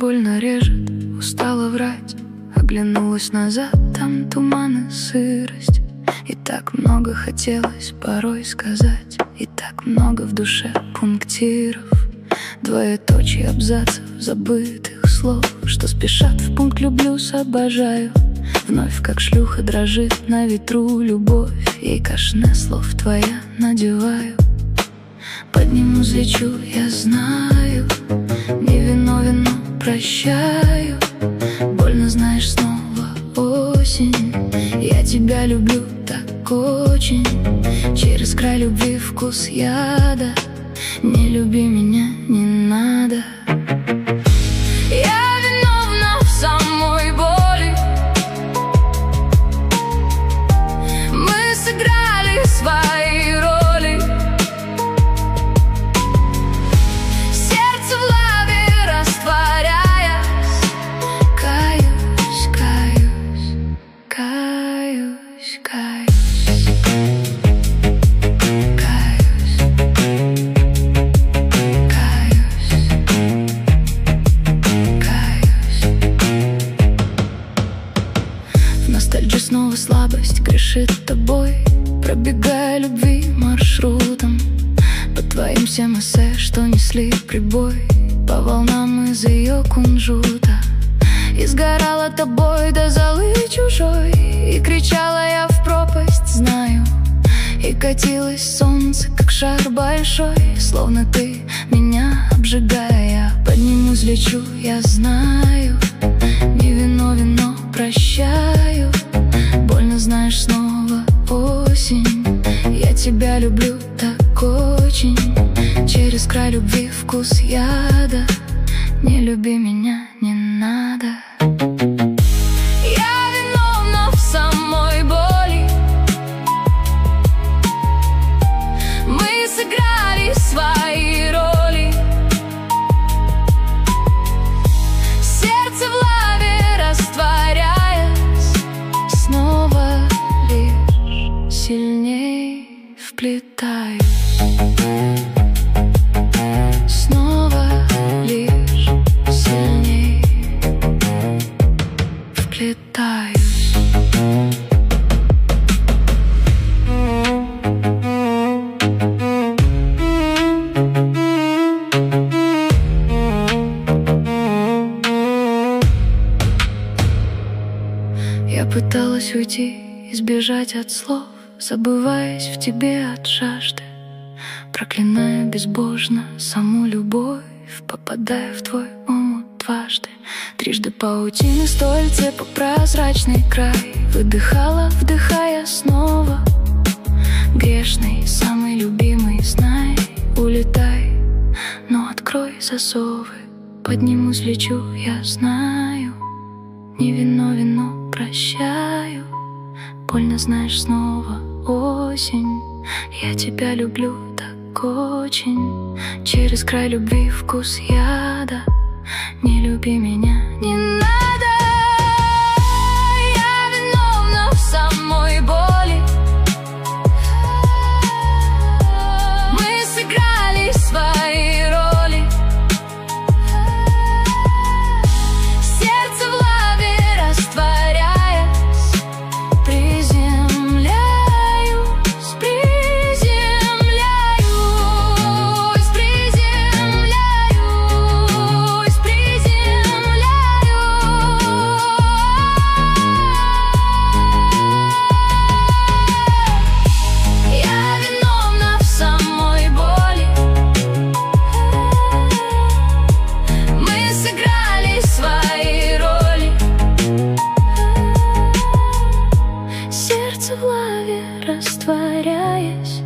больно режет, устала врать. Оглянулась назад, там туман и сырость. И так много хотелось порой сказать, и так много в душе пунктиров, двоеточие абзацев забытых слов, что спешат в пункт «люблю-с», «обожаю». Вновь как шлюха дрожит на ветру любовь, ей кашне слов твоя надеваю. Подниму, взлечу, я знаю, не виновен, но прощаю. Больно, знаешь, снова осень. Я тебя люблю так очень. Через край любви вкус яда. Не люби меня, не надо. Я виновна в самой боли. Мы сыграли свои роли. Сердце в лаве растворяясь. Каюсь, каюсь, каюсь, каюсь. Ностальгия снова слабость грешит тобой, пробегая любви маршрутом по твоим всем эссе, что несли прибой по волнам из ее кунжута. И сгорала тобой до золы чужой, и кричала я в пропасть, знаю. И катилось солнце, как шар большой, словно ты меня обжигая. Поднимусь, лечу, я знаю, не виновен, но прощаю. Больно, знаешь, снова осень. Я тебя люблю так очень. Через край любви вкус яда. Не люби меня, не надо. Я виновна в самой боли. Мы сыграли свои роли. Сердце в лаве растворяясь, снова лишь сильней вплетаюсь. Снова лишь сильней вплетаюсь. Я пыталась уйти, избежать от слов, забываясь в тебе от жажды, проклиная безбожно саму любовь, попадая в твой омут дважды. Трижды паутины столь цепо прозрачный край, выдыхала, вдыхая снова. Грешный, самый любимый, знай, улетай, но открой засовы. Поднимусь, лечу, я знаю, не виновен, но прощаю. Больно, знаешь, снова осень. Я тебя люблю так очень. Через край любви вкус яда. Не люби меня, не надо. Я виновна в самой боли. Мы сыграли свои роли. Сердце в лаве растворяясь, приземляюсь, приземляюсь, приземляюсь, приземляюсь. Я виновна в самой боли. Мы сыграли свои роли. Сердце в лаве растворяясь,